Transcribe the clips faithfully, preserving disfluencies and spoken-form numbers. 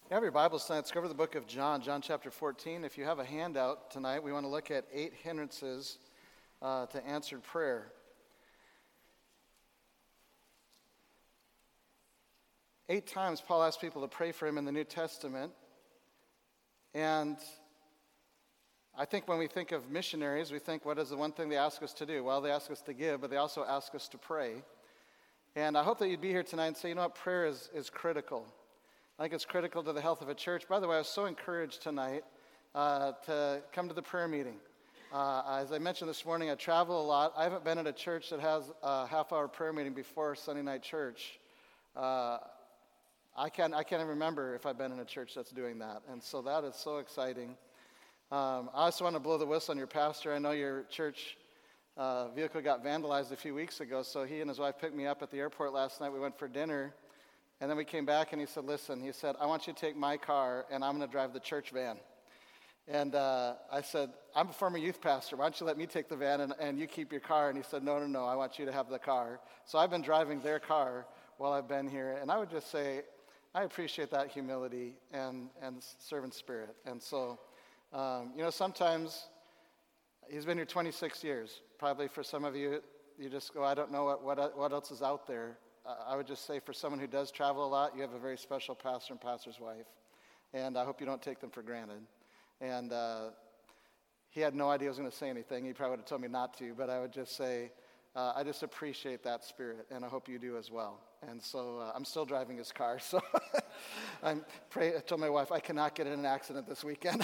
You have your Bibles tonight. Let's go over the book of John, John chapter fourteen. If you have a handout tonight, we want to look at eight hindrances uh, to answered prayer. Eight times Paul asked people to pray for him in the New Testament. And I think when we think of missionaries, we think, what is the one thing they ask us to do? Well, they ask us to give, but they also ask us to pray. And I hope that you'd be here tonight and say, you know what, prayer is, is critical. I think it's critical to the health of a church. By the way, I was so encouraged tonight uh, to come to the prayer meeting. Uh, as I mentioned this morning, I travel a lot. I haven't been at a church that has a half-hour prayer meeting before Sunday night church. Uh, I can't, I can't even remember if I've been in a church that's doing that. And so that is so exciting. Um, I also want to blow the whistle on your pastor. I know your church uh, vehicle got vandalized a few weeks ago, so he and his wife picked me up at the airport last night. We went for dinner. And then we came back and he said, listen, he said, I want you to take my car and I'm going to drive the church van. And uh, I said, I'm a former youth pastor. Why don't you let me take the van and, and you keep your car? And he said, no, no, no, I want you to have the car. So I've been driving their car while I've been here. And I would just say, I appreciate that humility and, and servant spirit. And so, um, you know, sometimes he's been here twenty-six years. Probably for some of you, you just go, I don't know what, what, what else is out there. I would just say for someone who does travel a lot, you have a very special pastor and pastor's wife. And I hope you don't take them for granted. And uh, he had no idea I was going to say anything. He probably would have told me not to. But I would just say, uh, I just appreciate that spirit. And I hope you do as well. And so uh, I'm still driving his car. So I'm pray, I told my wife, I cannot get in an accident this weekend.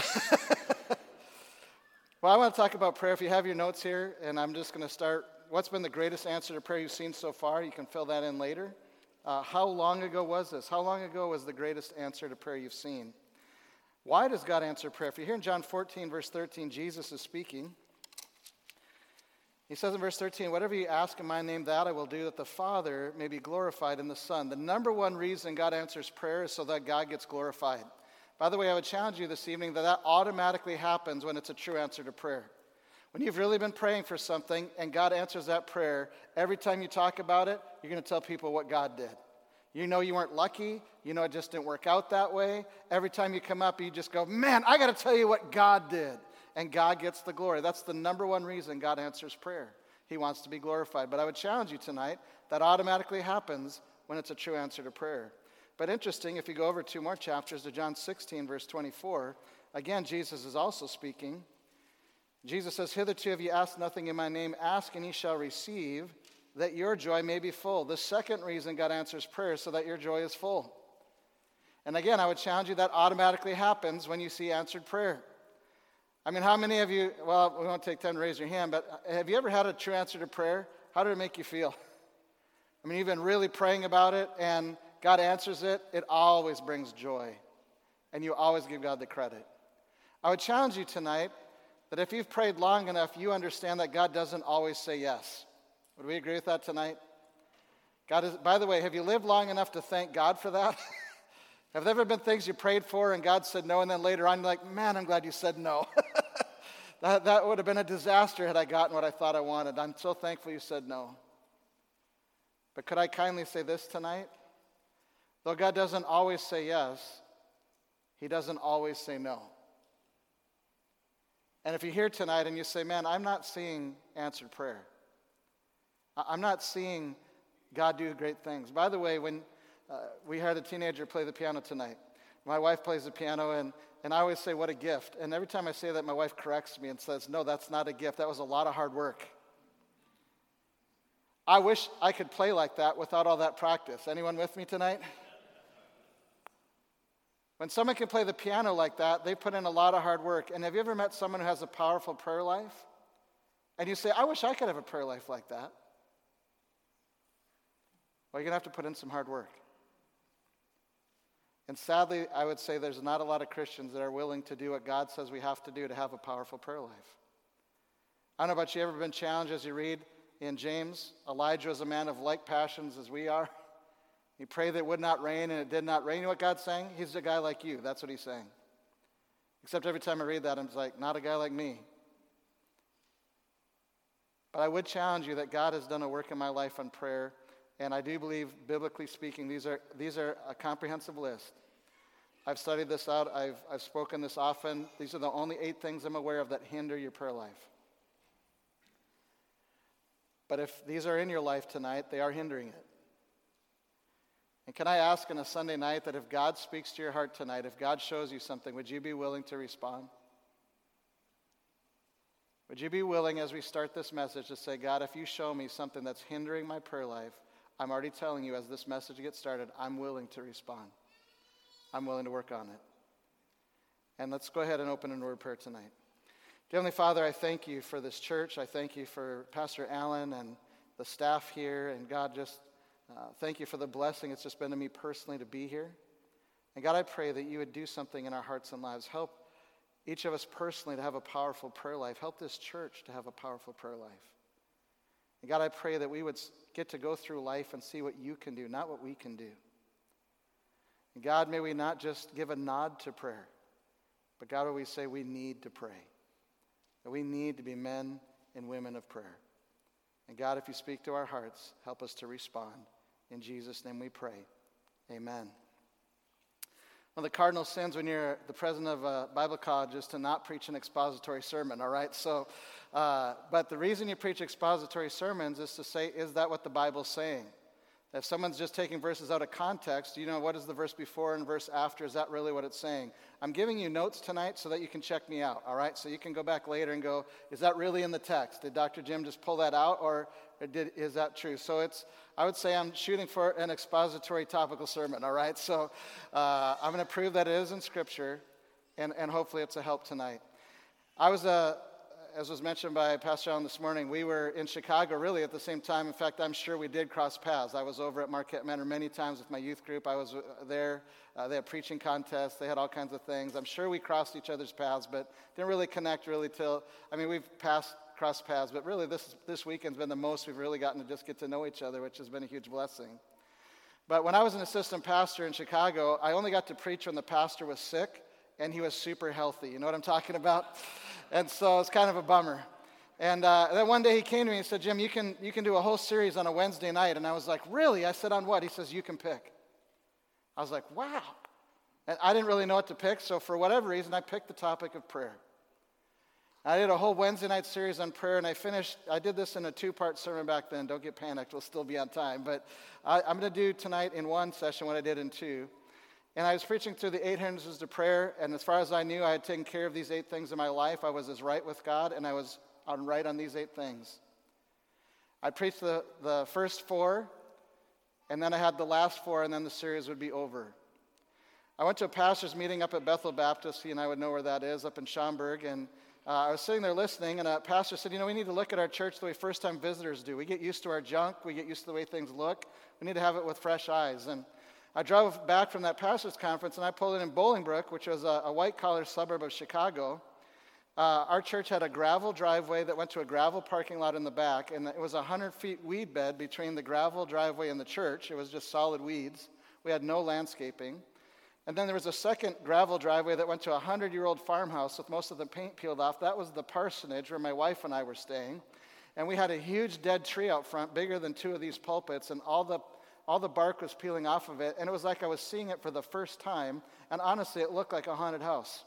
Well, I want to talk about prayer. If you have your notes here, and I'm just going to start. What's been the greatest answer to prayer you've seen so far? You can fill that in later. Uh, how long ago was this? How long ago was the greatest answer to prayer you've seen? Why does God answer prayer? If you're here in John fourteen, verse thirteen, Jesus is speaking. He says in verse thirteen, whatever you ask in my name, that I will do, that the Father may be glorified in the Son. The number one reason God answers prayer is so that God gets glorified. By the way, I would challenge you this evening that that automatically happens when it's a true answer to prayer. When you've really been praying for something and God answers that prayer, every time you talk about it, you're going to tell people what God did. You know you weren't lucky. You know it just didn't work out that way. Every time you come up, you just go, man, I got to tell you what God did. And God gets the glory. That's the number one reason God answers prayer. He wants to be glorified. But I would challenge you tonight, that automatically happens when it's a true answer to prayer. But interesting, if you go over two more chapters to John sixteen, verse twenty-four, again, Jesus is also speaking. Jesus says, hitherto have you asked nothing in my name, ask and ye shall receive, that your joy may be full. The second reason God answers prayer is so that your joy is full. And again, I would challenge you that automatically happens when you see answered prayer. I mean, how many of you, well, we won't take time to raise your hand, but have you ever had a true answer to prayer? How did it make you feel? I mean, you've been really praying about it, and God answers it. It always brings joy, and you always give God the credit. I would challenge you tonight that if you've prayed long enough, you understand that God doesn't always say yes. Would we agree with that tonight? God is, by the way, have you lived long enough to thank God for that? Have there ever been things you prayed for and God said no, and then later on you're like, man, I'm glad you said no. that, that would have been a disaster had I gotten what I thought I wanted. I'm so thankful you said no. But could I kindly say this tonight? Though God doesn't always say yes, he doesn't always say no. And if you're here tonight and you say, man, I'm not seeing answered prayer. I'm not seeing God do great things. By the way, when uh, we had a teenager play the piano tonight, my wife plays the piano, and, and I always say, what a gift. And every time I say that, my wife corrects me and says, no, that's not a gift. That was a lot of hard work. I wish I could play like that without all that practice. Anyone with me tonight? When someone can play the piano like that, they put in a lot of hard work. And have you ever met someone who has a powerful prayer life? And you say, I wish I could have a prayer life like that. Well, you're going to have to put in some hard work. And sadly, I would say there's not a lot of Christians that are willing to do what God says we have to do to have a powerful prayer life. I don't know about you, ever been challenged as you read in James? Elijah was a man of like passions as we are. He prayed that it would not rain, and it did not rain. You know what God's saying? He's a guy like you. That's what he's saying. Except every time I read that, I'm like, not a guy like me. But I would challenge you that God has done a work in my life on prayer, and I do believe, biblically speaking, these are, these are a comprehensive list. I've studied this out. I've, I've spoken this often. These are the only eight things I'm aware of that hinder your prayer life. But if these are in your life tonight, they are hindering it. And can I ask on a Sunday night that if God speaks to your heart tonight, if God shows you something, would you be willing to respond? Would you be willing, as we start this message, to say, God, if you show me something that's hindering my prayer life, I'm already telling you as this message gets started, I'm willing to respond. I'm willing to work on it. And let's go ahead and open in word of prayer tonight. Heavenly Father, I thank you for this church. I thank you for Pastor Allen and the staff here. And God, just uh, thank you for the blessing it's just been to me personally to be here. And God, I pray that you would do something in our hearts and lives. Help each of us personally to have a powerful prayer life. Help this church to have a powerful prayer life. And God, I pray that we would get to go through life and see what you can do, not what we can do. And God, may we not just give a nod to prayer, but God, we say we need to pray. That we need to be men and women of prayer. And God, if you speak to our hearts, help us to respond. In Jesus' name we pray. Amen. One of the cardinal sins when you're the president of a Bible college is to not preach an expository sermon, all right? So, uh, but the reason you preach expository sermons is to say, is that what the Bible's saying? If someone's just taking verses out of context, you know, what is the verse before and verse after? Is that really what it's saying? I'm giving you notes tonight so that you can check me out, all right? So you can go back later and go, is that really in the text? Did Doctor Jim just pull that out, or, or did, is that true? So it's, I would say I'm shooting for an expository topical sermon, all right? So uh, I'm going to prove that it is in Scripture, and, and hopefully it's a help tonight. I was a... As was mentioned by Pastor Allen this morning, we were in Chicago really at the same time. In fact, I'm sure we did cross paths. I was over at Marquette Manor many times with my youth group. I was there. Uh, they had preaching contests. They had all kinds of things. I'm sure we crossed each other's paths, but didn't really connect really till, I mean, we've passed, crossed paths, but really this, this weekend's been the most we've really gotten to just get to know each other, which has been a huge blessing. But when I was an assistant pastor in Chicago, I only got to preach when the pastor was sick, and he was super healthy. You know what I'm talking about? And so it's kind of a bummer. And uh, then one day he came to me and said, Jim, you can you can do a whole series on a Wednesday night. And I was like, really? I said, on what? He says, you can pick. I was like, wow. And I didn't really know what to pick, so for whatever reason, I picked the topic of prayer. I did a whole Wednesday night series on prayer, and I finished, I did this in a two-part sermon back then. Don't get panicked, we'll still be on time. But I, I'm going to do tonight in one session what I did in two. And I was preaching through the eight hindrances to prayer, and as far as I knew, I had taken care of these eight things in my life. I was as right with God, and I was on right on these eight things. I preached the, the first four, and then I had the last four, and then the series would be over. I went to a pastor's meeting up at Bethel Baptist. He and I would know where that is, up in Schaumburg, and uh, I was sitting there listening, and a pastor said, you know, we need to look at our church the way first-time visitors do. We get used to our junk. We get used to the way things look. We need to have it with fresh eyes. And I drove back from that pastor's conference, and I pulled in in Bolingbrook, which was a, a white-collar suburb of Chicago. Uh, our church had a gravel driveway that went to a gravel parking lot in the back, and it was a one hundred feet weed bed between the gravel driveway and the church. It was just solid weeds. We had no landscaping. And then there was a second gravel driveway that went to a hundred-year-old farmhouse with most of the paint peeled off. That was the parsonage where my wife and I were staying. And we had a huge dead tree out front, bigger than two of these pulpits, and all the All the bark was peeling off of it, and it was like I was seeing it for the first time, and honestly, it looked like a haunted house.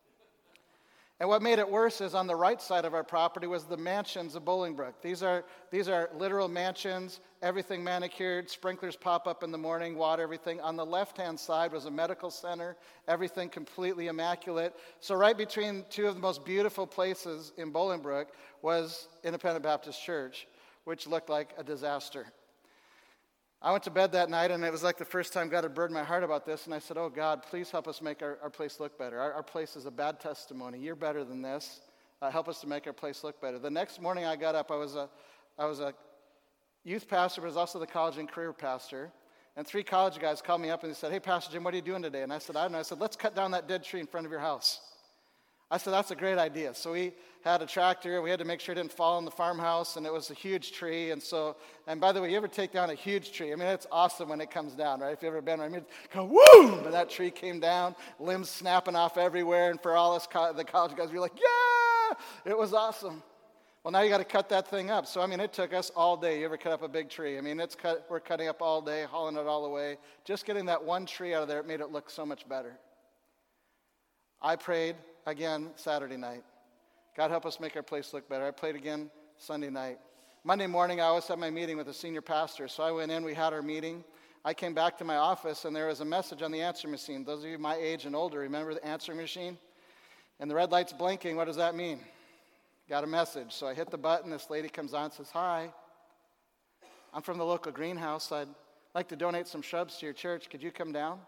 And what made it worse is on the right side of our property was the mansions of Bolingbrook. These are these are literal mansions, everything manicured, sprinklers pop up in the morning, water, everything. On the left-hand side was a medical center, everything completely immaculate. So right between two of the most beautiful places in Bolingbrook was Independent Baptist Church, which looked like a disaster. I went to bed that night, and it was like the first time God had burdened my heart about this, and I said, oh, God, please help us make our, our place look better. Our, our place is a bad testimony. You're better than this. Uh, help us to make our place look better. The next morning I got up, I was a, I was a youth pastor, but I was also the college and career pastor, and three college guys called me up, and they said, hey, Pastor Jim, what are you doing today? And I said, I don't know. I said, let's cut down that dead tree in front of your house. I said, that's a great idea. So we had a tractor. We had to make sure it didn't fall in the farmhouse, and it was a huge tree. And so, and by the way, you ever take down a huge tree? I mean, it's awesome when it comes down, right? If you've ever been, I mean, go, woo! And that tree came down, limbs snapping off everywhere. And for all us, co- the college guys, we were like, yeah! It was awesome. Well, now you got to cut that thing up. So, I mean, it took us all day. You ever cut up a big tree? I mean, it's cut, we're cutting up all day, hauling it all away. Just getting that one tree out of there, it made it look so much better. I prayed again Saturday night. God help us make our place look better. I prayed again Sunday night. Monday morning, I always have my meeting with the senior pastor. So I went in, we had our meeting. I came back to my office, and there was a message on the answer machine. Those of you my age and older, remember the answer machine? And the red light's blinking. What does that mean? Got a message. So I hit the button. This lady comes on and says, "Hi, I'm from the local greenhouse. I'd like to donate some shrubs to your church. Could you come down?"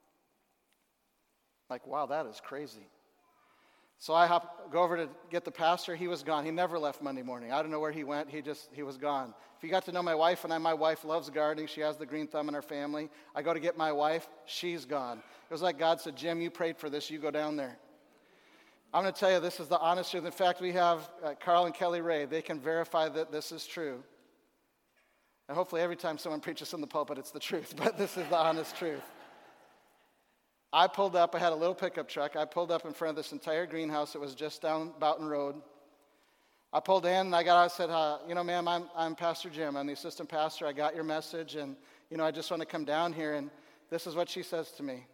Like, wow, that is crazy. So I hop, go over to get the pastor. He was gone. He never left Monday morning. I don't know where he went. He just, he was gone. If you got to know my wife and I, my wife loves gardening. She has the green thumb in our family. I go to get my wife. She's gone. It was like God said, "Jim, you prayed for this. You go down there." I'm going to tell you, this is the honest truth. In fact, we have uh, Carl and Kelly Ray. They can verify that this is true. And hopefully every time someone preaches in the pulpit, it's the truth. But this is the honest truth. I pulled up. I had a little pickup truck. I pulled up in front of this entire greenhouse. It was just down Boughton Road. I pulled in, and I got out and said, uh, you know, ma'am, I'm, I'm Pastor Jim. I'm the assistant pastor. I got your message, and, you know, I just want to come down here. And this is what she says to me.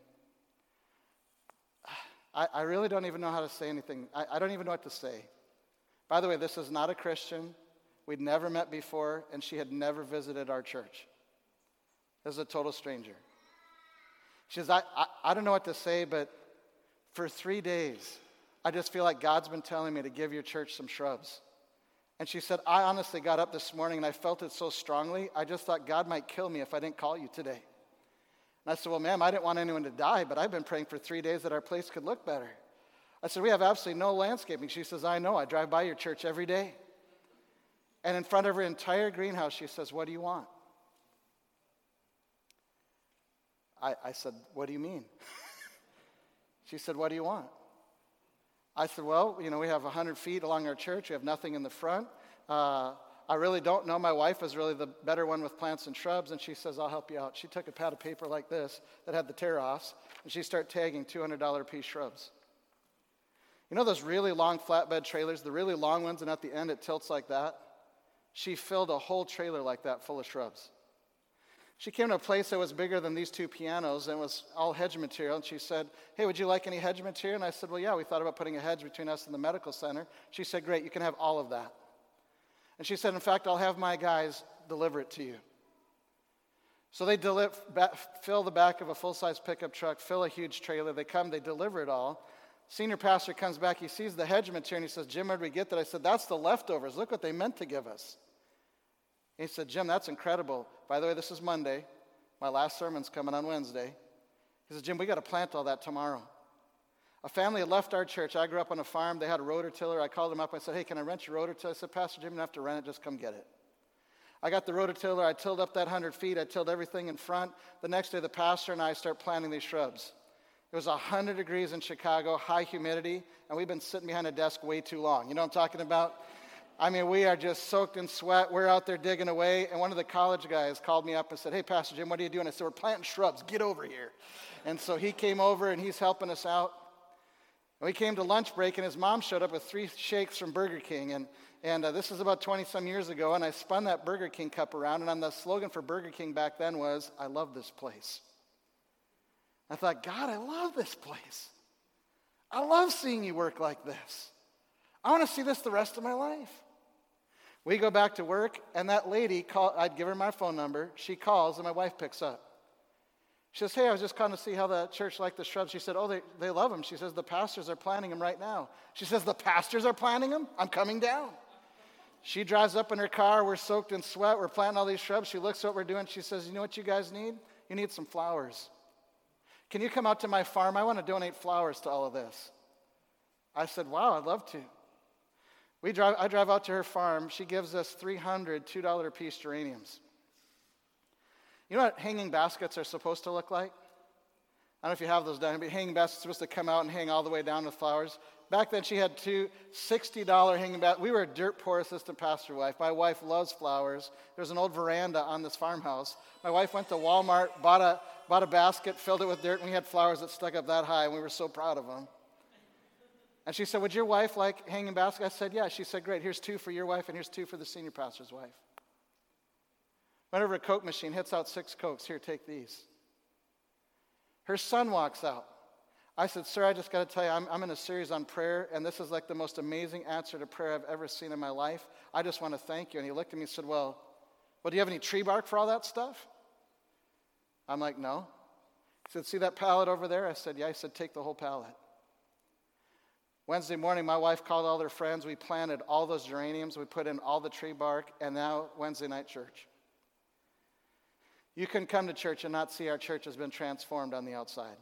I, I really don't even know how to say anything. I, I don't even know what to say. By the way, this is not a Christian. We'd never met before, and she had never visited our church. This is a total stranger. She says, I, I, I don't know what to say, but for three days, I just feel like God's been telling me to give your church some shrubs. And she said, I honestly got up this morning and I felt it so strongly, I just thought God might kill me if I didn't call you today. And I said, well, ma'am, I didn't want anyone to die, but I've been praying for three days that our place could look better. I said, we have absolutely no landscaping. She says, I know. I drive by your church every day. And in front of her entire greenhouse, she says, what do you want? I, I said, what do you mean? She said, what do you want? I said, well, you know, we have one hundred feet along our church. We have nothing in the front. Uh, I really don't know. My wife is really the better one with plants and shrubs. And she says, I'll help you out. She took a pad of paper like this that had the tear-offs, and she started tagging two hundred dollars a piece shrubs. You know those really long flatbed trailers, the really long ones, and at the end it tilts like that? She filled a whole trailer like that full of shrubs. She came to a place that was bigger than these two pianos and was all hedge material. And she said, hey, would you like any hedge material? And I said, well, yeah, we thought about putting a hedge between us and the medical center. She said, great, you can have all of that. And she said, in fact, I'll have my guys deliver it to you. So they deli- ba- fill the back of a full-size pickup truck, fill a huge trailer. They come, they deliver it all. Senior pastor comes back. He sees the hedge material, and he says, Jim, where did we get that? I said, that's the leftovers. Look what they meant to give us. He said, Jim, that's incredible. By the way, this is Monday. My last sermon's coming on Wednesday. He said, Jim, we got to plant all that tomorrow. A family had left our church. I grew up on a farm. They had a rototiller. I called them up. I said, hey, can I rent your rototiller? I said, Pastor Jim, you don't have to rent it. Just come get it. I got the rototiller. I tilled up that one hundred feet. I tilled everything in front. The next day, the pastor and I start planting these shrubs. It was one hundred degrees in Chicago, high humidity, and we've been sitting behind a desk way too long. You know what I'm talking about? I mean, we are just soaked in sweat. We're out there digging away. And one of the college guys called me up and said, hey, Pastor Jim, what are you doing? I said, we're planting shrubs. Get over here. And so he came over, and he's helping us out. And we came to lunch break, and his mom showed up with three shakes from Burger King. And, and uh, this is about twenty-some years ago, and I spun that Burger King cup around, and on the slogan for Burger King back then was, I love this place. I thought, God, I love this place. I love seeing you work like this. I want to see this the rest of my life. We go back to work, and that lady, call, I'd give her my phone number. She calls, and my wife picks up. She says, hey, I was just calling to see how the church liked the shrubs. She said, oh, they, they love them. She says, the pastors are planting them right now. She says, the pastors are planting them? I'm coming down. She drives up in her car. We're soaked in sweat. We're planting all these shrubs. She looks at what we're doing. She says, you know what you guys need? You need some flowers. Can you come out to my farm? I want to donate flowers to all of this. I said, wow, I'd love to. We drive, I drive out to her farm. She gives us three hundred two dollar a piece geraniums. You know what hanging baskets are supposed to look like? I don't know if you have those down, but hanging baskets are supposed to come out and hang all the way down with flowers. Back then, she had two sixty dollar hanging baskets. We were a dirt poor assistant pastor wife. My wife loves flowers. There's an old veranda on this farmhouse. My wife went to Walmart, bought a, bought a basket, filled it with dirt, and we had flowers that stuck up that high, and we were so proud of them. And she said, would your wife like hanging baskets? I said, yeah. She said, great. Here's two for your wife, and here's two for the senior pastor's wife. Went over a Coke machine, hits out six Cokes. Here, take these. Her son walks out. I said, sir, I just got to tell you, I'm, I'm in a series on prayer, and this is like the most amazing answer to prayer I've ever seen in my life. I just want to thank you. And he looked at me and said, well, well, do you have any tree bark for all that stuff? I'm like, no. He said, see that pallet over there? I said, yeah. He said, take the whole pallet. Wednesday morning, my wife called all their friends. We planted all those geraniums. We put in all the tree bark, and now Wednesday night church. You can come to church and not see our church has been transformed on the outside.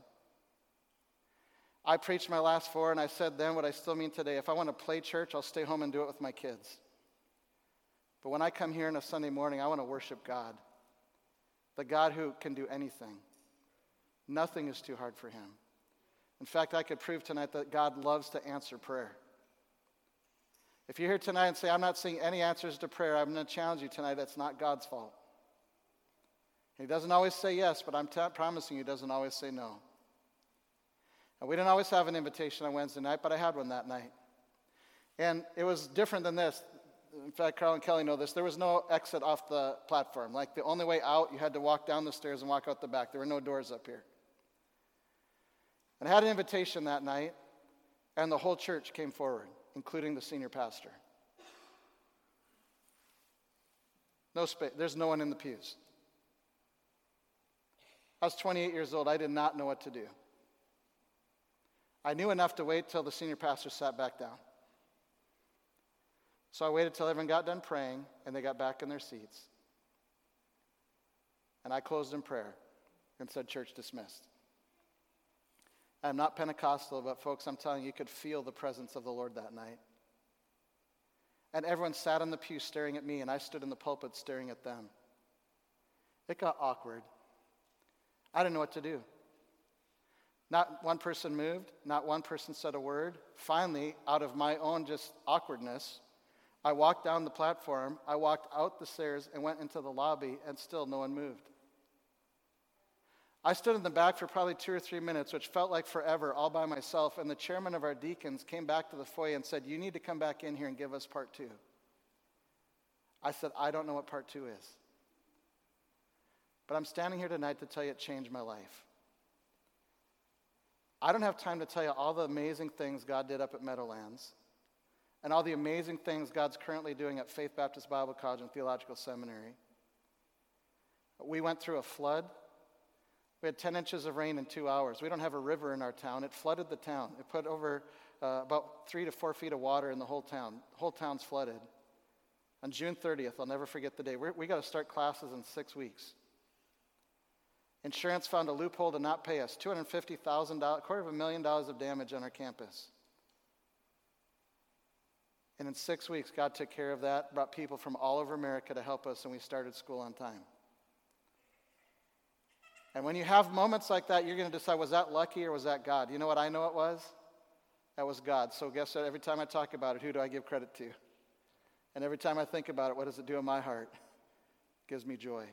I preached my last four, and I said then what I still mean today. If I want to play church, I'll stay home and do it with my kids. But when I come here on a Sunday morning, I want to worship God, the God who can do anything. Nothing is too hard for him. In fact, I could prove tonight that God loves to answer prayer. If you're here tonight and say, I'm not seeing any answers to prayer, I'm going to challenge you tonight. That's not God's fault. He doesn't always say yes, but I'm t- promising you he doesn't always say no. And we didn't always have an invitation on Wednesday night, but I had one that night. And it was different than this. In fact, Carl and Kelly know this. There was no exit off the platform. Like the only way out, you had to walk down the stairs and walk out the back. There were no doors up here. And I had an invitation that night, and the whole church came forward, including the senior pastor. No space. There's no one in the pews. I was twenty-eight years old. I did not know what to do. I knew enough to wait till the senior pastor sat back down. So I waited till everyone got done praying, and they got back in their seats. And I closed in prayer and said, church dismissed. I'm not Pentecostal, but folks, I'm telling you, you could feel the presence of the Lord that night. And everyone sat in the pew staring at me, and I stood in the pulpit staring at them. It got awkward. I didn't know what to do. Not one person moved. Not one person said a word. Finally, out of my own just awkwardness, I walked down the platform, I walked out the stairs and went into the lobby, and still no one moved. I stood in the back for probably two or three minutes, which felt like forever, all by myself, and the chairman of our deacons came back to the foyer and said, you need to come back in here and give us part two. I said, I don't know what part two is. But I'm standing here tonight to tell you it changed my life. I don't have time to tell you all the amazing things God did up at Meadowlands and all the amazing things God's currently doing at Faith Baptist Bible College and Theological Seminary. We went through a flood. We had ten inches of rain in two hours. We don't have a river in our town. It flooded the town. It put over uh, about three to four feet of water in the whole town. The whole town's flooded. On June thirtieth, I'll never forget the day, We're, we got to start classes in six weeks. Insurance found a loophole to not pay us, two hundred fifty thousand dollars, a quarter of a million dollars of damage on our campus. And in six weeks, God took care of that, brought people from all over America to help us, and we started school on time. And when you have moments like that, you're going to decide, was that lucky or was that God? You know what I know it was? That was God. So guess what? Every time I talk about it, who do I give credit to? And every time I think about it, what does it do in my heart? It gives me joy.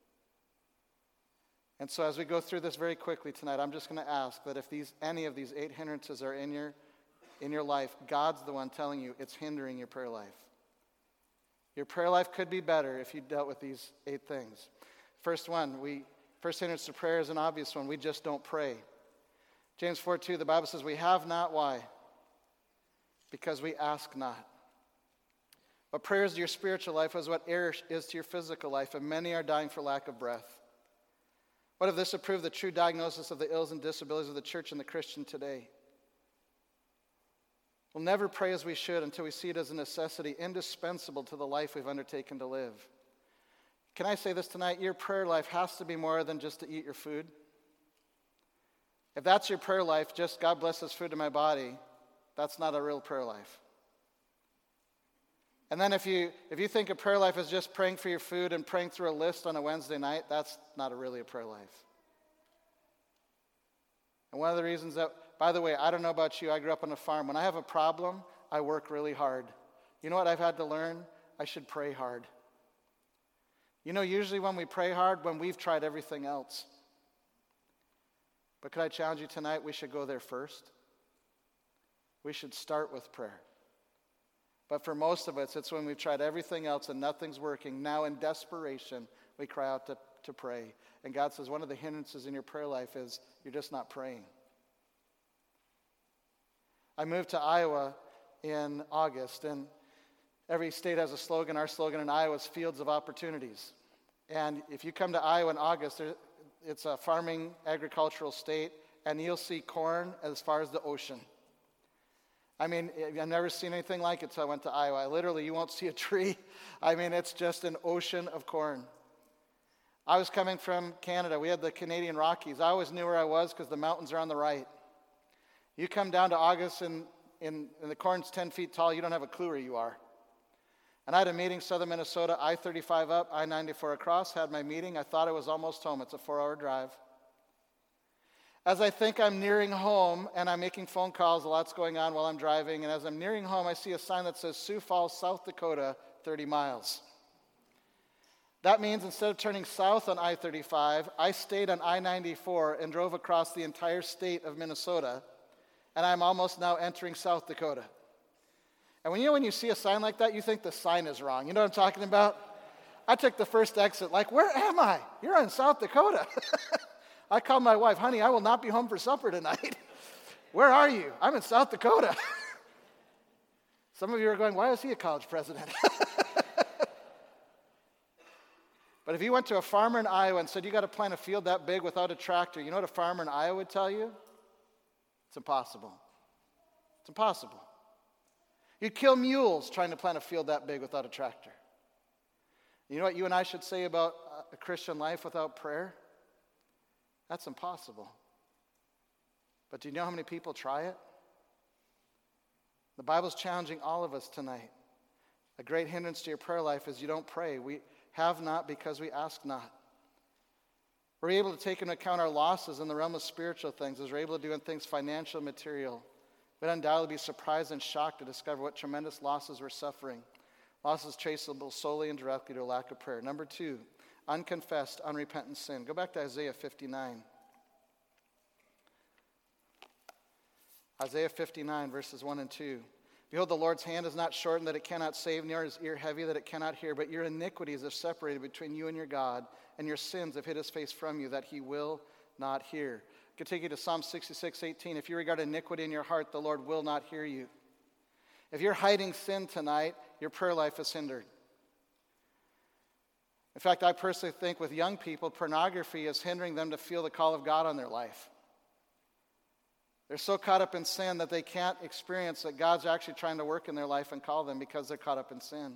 And so as we go through this very quickly tonight, I'm just going to ask that if these any of these eight hindrances are in your, in your life, God's the one telling you it's hindering your prayer life. Your prayer life could be better if you dealt with these eight things. First one, we first hindrance to prayer is an obvious one. We just don't pray. James four two, the Bible says, we have not, why? Because we ask not. What prayer is to your spiritual life is what air is to your physical life, and many are dying for lack of breath. What if this would prove the true diagnosis of the ills and disabilities of the church and the Christian today? We'll never pray as we should until we see it as a necessity indispensable to the life we've undertaken to live. Can I say this tonight? Your prayer life has to be more than just to eat your food. If that's your prayer life, just God bless this food to my body, that's not a real prayer life. And then if you if you think a prayer life is just praying for your food and praying through a list on a Wednesday night, that's not a really a prayer life. And one of the reasons that, by the way, I don't know about you, I grew up on a farm. When I have a problem, I work really hard. You know what I've had to learn? I should pray hard. You know, usually when we pray hard, when we've tried everything else. But could I challenge you tonight, we should go there first. We should start with prayer. But for most of us, it's when we've tried everything else and nothing's working. Now in desperation, we cry out to, to pray. And God says one of the hindrances in your prayer life is you're just not praying. I moved to Iowa in August, and every state has a slogan. Our slogan in Iowa is Fields of Opportunities. And if you come to Iowa in August, there, it's a farming, agricultural state, and you'll see corn as far as the ocean. I mean, I've never seen anything like it until I went to Iowa. Literally, you won't see a tree. I mean, it's just an ocean of corn. I was coming from Canada. We had the Canadian Rockies. I always knew where I was because the mountains are on the right. You come down to August and, and, and the corn's ten feet tall, you don't have a clue where you are. And I had a meeting, southern Minnesota, I thirty-five up, I ninety-four across, had my meeting. I thought I was almost home. It's a four-hour drive. As I think I'm nearing home, and I'm making phone calls, a lot's going on while I'm driving, and as I'm nearing home, I see a sign that says Sioux Falls, South Dakota, thirty miles. That means instead of turning south on I thirty-five, I stayed on I ninety-four and drove across the entire state of Minnesota, and I'm almost now entering South Dakota. And when you know when you see a sign like that, you think the sign is wrong. You know what I'm talking about? I took the first exit, like, where am I? You're in South Dakota. I called my wife, honey, I will not be home for supper tonight. Where are you? I'm in South Dakota. Some of you are going, why is he a college president? But if you went to a farmer in Iowa and said, you got to plant a field that big without a tractor, you know what a farmer in Iowa would tell you? It's impossible. It's impossible. You'd kill mules trying to plant a field that big without a tractor. You know what you and I should say about a Christian life without prayer? That's impossible. But do you know how many people try it? The Bible's challenging all of us tonight. A great hindrance to your prayer life is you don't pray. We have not because we ask not. We're able to take into account our losses in the realm of spiritual things as we're able to do in things financial and material. We'd undoubtedly be surprised and shocked to discover what tremendous losses we're suffering. Losses traceable solely and directly to a lack of prayer. Number two, unconfessed, unrepentant sin. Go back to Isaiah fifty-nine. Isaiah fifty-nine, verses one and two. Behold, the Lord's hand is not shortened that it cannot save, nor his ear heavy that it cannot hear, but your iniquities have separated between you and your God, and your sins have hid his face from you, that he will not hear. I could take you to Psalm sixty-six, eighteen. If you regard iniquity in your heart, the Lord will not hear you. If you're hiding sin tonight, your prayer life is hindered. In fact, I personally think with young people, pornography is hindering them to feel the call of God on their life. They're so caught up in sin that they can't experience that God's actually trying to work in their life and call them because they're caught up in sin.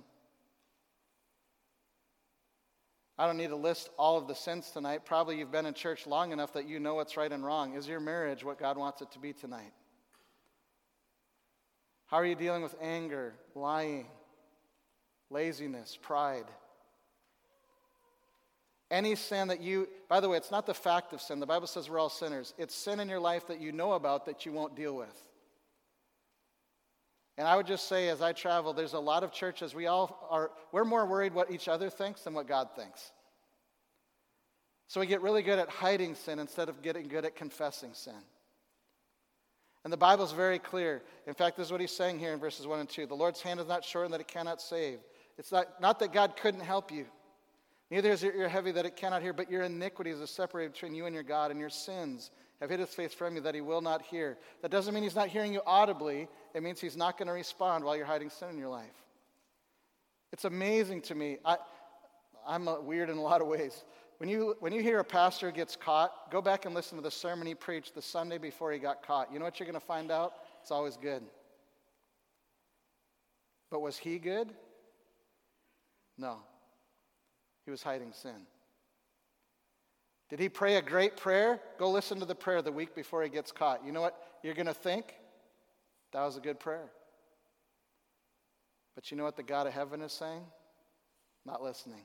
I don't need to list all of the sins tonight. Probably you've been in church long enough that you know what's right and wrong. Is your marriage what God wants it to be tonight? How are you dealing with anger, lying, laziness, pride? Any sin that you, by the way, it's not the fact of sin. The Bible says we're all sinners. It's sin in your life that you know about that you won't deal with. And I would just say as I travel, there's a lot of churches, we all are, we're more worried what each other thinks than what God thinks. So we get really good at hiding sin instead of getting good at confessing sin. And the Bible's very clear. In fact, this is what he's saying here in verses one and two. The Lord's hand is not shortened that it cannot save. It's not, not that God couldn't help you. Neither is your ear heavy that it cannot hear, but your iniquities are separated between you and your God, and your sins have hid his face from you that he will not hear. That doesn't mean he's not hearing you audibly. It means he's not going to respond while you're hiding sin in your life. It's amazing to me. I, I'm uh, weird in a lot of ways. When you, when you hear a pastor gets caught, go back and listen to the sermon he preached the Sunday before he got caught. You know what you're going to find out? It's always good. But was he good? No. He was hiding sin. Did he pray a great prayer? Go listen to the prayer the week before he gets caught. You know what you're going to think? That was a good prayer. But you know what the God of heaven is saying? Not listening.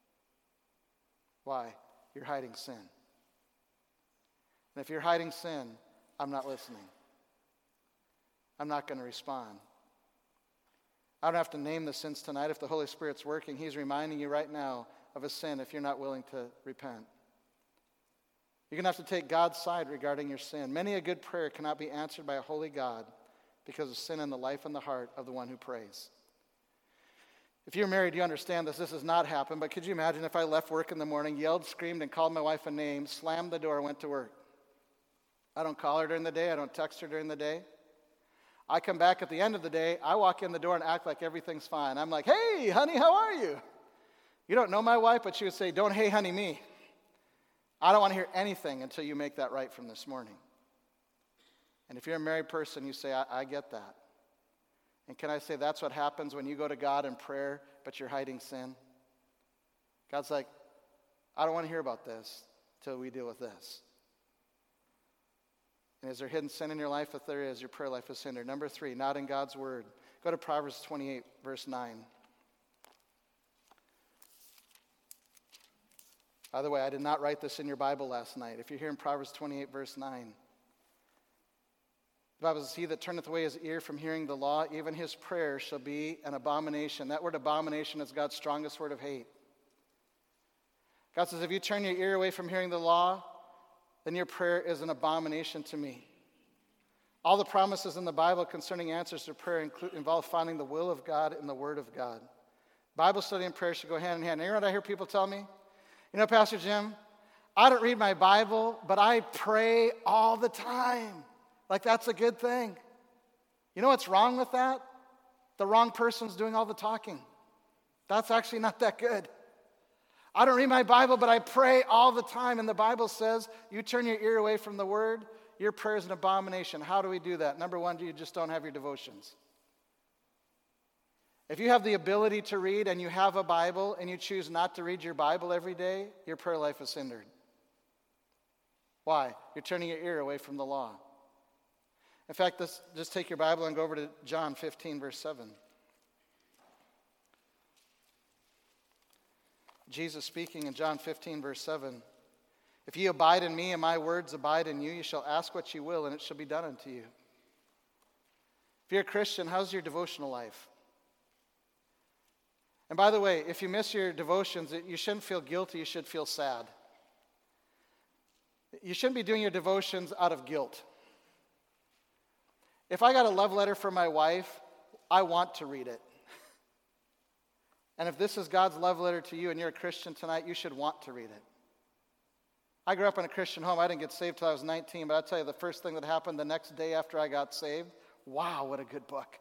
Why? You're hiding sin. And if you're hiding sin, I'm not listening. I'm not going to respond. I don't have to name the sins tonight. If the Holy Spirit's working, he's reminding you right now of a sin if you're not willing to repent. You're going to have to take God's side regarding your sin. Many a good prayer cannot be answered by a holy God because of sin in the life and the heart of the one who prays. If you're married, you understand this. This has not happened, but could you imagine if I left work in the morning, yelled, screamed, and called my wife a name, slammed the door, went to work? I don't call her during the day. I don't text her during the day. I come back at the end of the day, I walk in the door and act like everything's fine. I'm like, hey, honey, how are you? You don't know my wife, but she would say, don't hey, honey, me. I don't want to hear anything until you make that right from this morning. And if you're a married person, you say, I, I get that. And can I say that's what happens when you go to God in prayer, but you're hiding sin? God's like, I don't want to hear about this till we deal with this. And is there hidden sin in your life? If there is, your prayer life is hindered. Number three, not in God's word. Go to Proverbs twenty-eight, verse nine. By the way, I did not write this in your Bible last night. If you're here in Proverbs twenty-eight, verse nine, the Bible says, he that turneth away his ear from hearing the law, even his prayer shall be an abomination. That word abomination is God's strongest word of hate. God says, if you turn your ear away from hearing the law, then your prayer is an abomination to me. All the promises in the Bible concerning answers to prayer include, involve finding the will of God in the Word of God. Bible study and prayer should go hand in hand. And you know what I hear people tell me? You know, Pastor Jim, I don't read my Bible, but I pray all the time. Like that's a good thing. You know what's wrong with that? The wrong person's doing all the talking. That's actually not that good. I don't read my Bible, but I pray all the time. And the Bible says, you turn your ear away from the word, your prayer is an abomination. How do we do that? Number one, you just don't have your devotions. If you have the ability to read and you have a Bible and you choose not to read your Bible every day, your prayer life is hindered. Why? You're turning your ear away from the law. In fact, let's just take your Bible and go over to John fifteen, verse seven. Jesus speaking in John fifteen, verse seven. If ye abide in me and my words abide in you, you shall ask what you will and it shall be done unto you. If you're a Christian, how's your devotional life? And by the way, if you miss your devotions, you shouldn't feel guilty, you should feel sad. You shouldn't be doing your devotions out of guilt. If I got a love letter from my wife, I want to read it. And if this is God's love letter to you and you're a Christian tonight, you should want to read it. I grew up in a Christian home. I didn't get saved till I was nineteen, but I'll tell you the first thing that happened the next day after I got saved, wow, what a good book.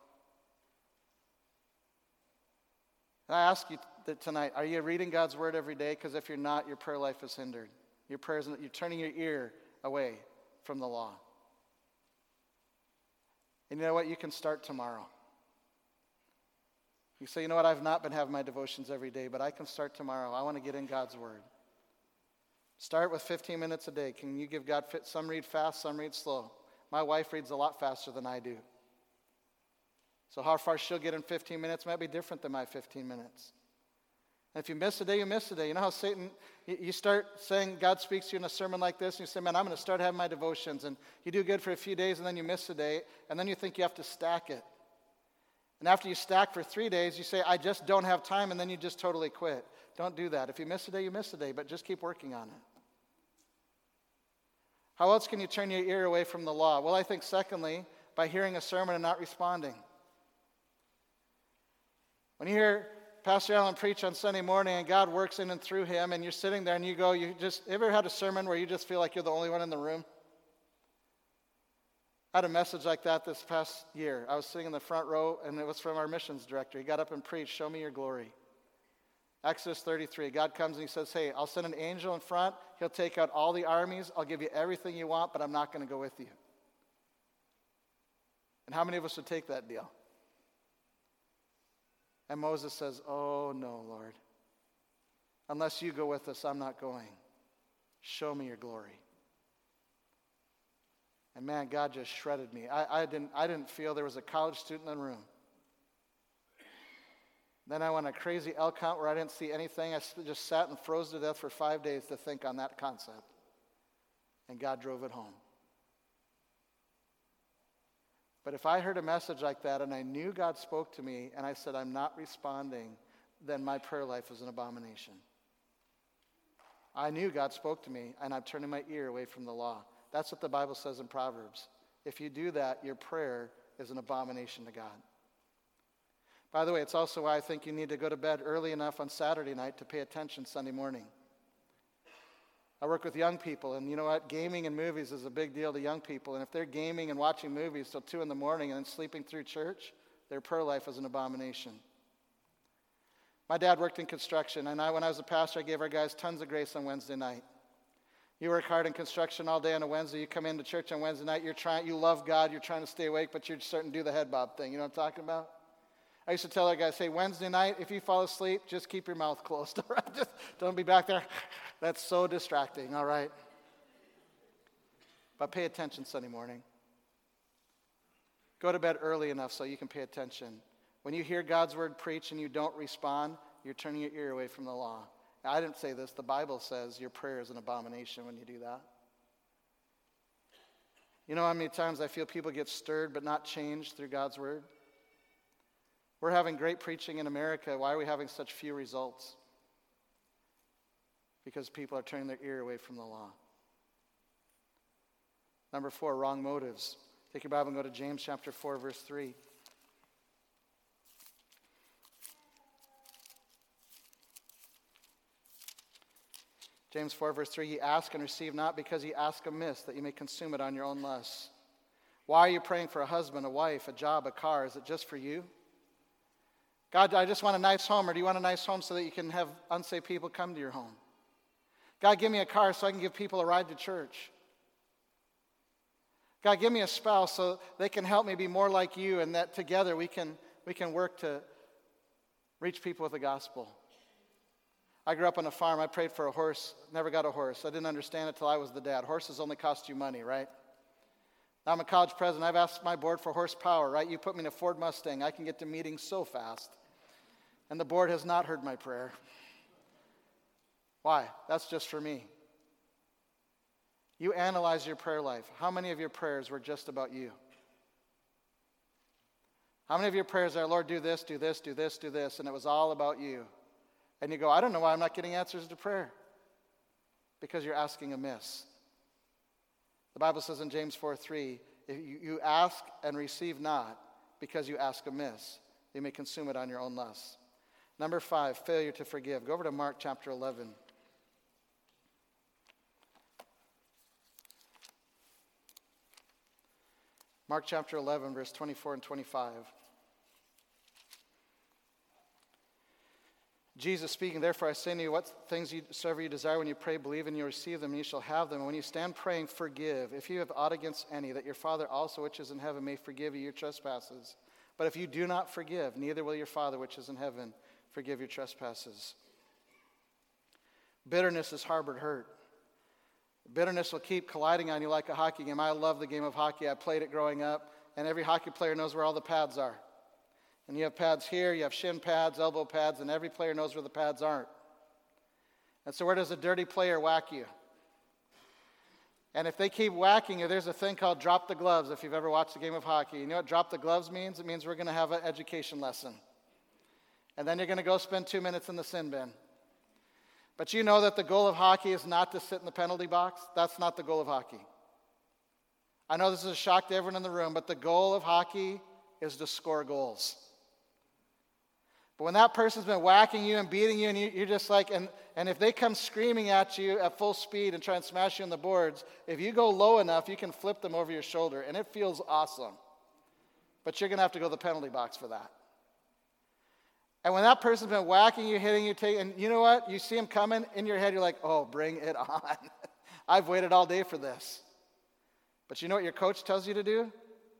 And I ask you tonight, are you reading God's word every day? Because if you're not, your prayer life is hindered. Your prayers, you're turning your ear away from the law. And you know what? You can start tomorrow. You say, you know what? I've not been having my devotions every day, but I can start tomorrow. I want to get in God's word. Start with fifteen minutes a day. Can you give God fit? Some read fast, some read slow. My wife reads a lot faster than I do. So how far she'll get in fifteen minutes might be different than my fifteen minutes. And if you miss a day, you miss a day. You know how Satan, you start saying God speaks to you in a sermon like this, and you say, man, I'm going to start having my devotions. And you do good for a few days, and then you miss a day, and then you think you have to stack it. And after you stack for three days, you say, I just don't have time, and then you just totally quit. Don't do that. If you miss a day, you miss a day, but just keep working on it. How else can you turn your ear away from the law? Well, I think secondly, by hearing a sermon and not responding. When you hear Pastor Allen preach on Sunday morning and God works in and through him, and you're sitting there and you go, you just, ever had a sermon where you just feel like you're the only one in the room? I had a message like that this past year. I was sitting in the front row, and it was from our missions director. He got up and preached, show me your glory. Exodus thirty-three, God comes and he says, hey, I'll send an angel in front. He'll take out all the armies. I'll give you everything you want, but I'm not going to go with you. And how many of us would take that deal? And Moses says, oh, no, Lord. Unless you go with us, I'm not going. Show me your glory. And man, God just shredded me. I, I, didn't, I didn't feel there was a college student in the room. Then I went on a crazy L count where I didn't see anything. I just sat and froze to death for five days to think on that concept. And God drove it home. But if I heard a message like that and I knew God spoke to me and I said, I'm not responding, then my prayer life is an abomination. I knew God spoke to me and I'm turning my ear away from the law. That's what the Bible says in Proverbs. If you do that, your prayer is an abomination to God. By the way, it's also why I think you need to go to bed early enough on Saturday night to pay attention Sunday morning. I work with young people, and you know what? Gaming and movies is a big deal to young people. And if they're gaming and watching movies till two in the morning and then sleeping through church, their prayer life is an abomination. My dad worked in construction, and I, when I was a pastor, I gave our guys tons of grace on Wednesday night. You work hard in construction all day on a Wednesday. You come into church on Wednesday night. You're trying. You love God. You're trying to stay awake, but you're starting to do the head bob thing. You know what I'm talking about? I used to tell our guys, hey, Wednesday night, if you fall asleep, just keep your mouth closed. All right? Just don't be back there. That's so distracting. All right? But pay attention Sunday morning. Go to bed early enough so you can pay attention. When you hear God's word preached and you don't respond, you're turning your ear away from the law. Now, I didn't say this. The Bible says your prayer is an abomination when you do that. You know how many times I feel people get stirred but not changed through God's word? We're having great preaching in America. Why are we having such few results? Because people are turning their ear away from the law. Number four, wrong motives. Take your Bible and go to James chapter four, verse three. James four, verse three, ye ask and receive not because ye ask amiss, that you may consume it on your own lusts. Why are you praying for a husband, a wife, a job, a car? Is it just for you? God, I just want a nice home, or do you want a nice home so that you can have unsaved people come to your home? God, give me a car so I can give people a ride to church. God, give me a spouse so they can help me be more like you, and that together we can, we can work to reach people with the gospel. I grew up on a farm. I prayed for a horse, never got a horse. I didn't understand it till I was the dad. Horses only cost you money, right? Now I'm a college president. I've asked my board for horsepower, right? You put me in a Ford Mustang, I can get to meetings so fast. And the board has not heard my prayer. Why? That's just for me. You analyze your prayer life. How many of your prayers were just about you? How many of your prayers are, Lord, do this, do this, do this, do this, and it was all about you? And you go, I don't know why I'm not getting answers to prayer. Because you're asking amiss. The Bible says in James four three, if you, you ask and receive not because you ask amiss, you may consume it on your own lusts. Number five, failure to forgive. Go over to Mark chapter eleven. Mark chapter eleven, verse twenty-four and twenty-five. Jesus speaking, therefore I say to you, what things you, soever you desire when you pray, believe and you receive them, and you shall have them. And when you stand praying, forgive, if you have aught against any, that your Father also which is in heaven may forgive you your trespasses. But if you do not forgive, neither will your Father which is in heaven forgive your trespasses. Bitterness has harbored hurt. Bitterness will keep colliding on you like a hockey game. I love the game of hockey. I played it growing up, and every hockey player knows where all the pads are. And you have pads here, you have shin pads, elbow pads, and every player knows where the pads aren't. And so where does a dirty player whack you? And if they keep whacking you, there's a thing called drop the gloves, if you've ever watched a game of hockey. You know what drop the gloves means? It means we're going to have an education lesson. And then you're going to go spend two minutes in the sin bin. But you know that the goal of hockey is not to sit in the penalty box. That's not the goal of hockey. I know this is a shock to everyone in the room, but the goal of hockey is to score goals. But when that person's been whacking you and beating you, and you, you're just like, and, and if they come screaming at you at full speed and try and smash you on the boards, if you go low enough, you can flip them over your shoulder, and it feels awesome. But you're going to have to go to the penalty box for that. And when that person's been whacking you, hitting you, taking, and you know what? You see them coming in your head, you're like, oh, bring it on. I've waited all day for this. But you know what your coach tells you to do?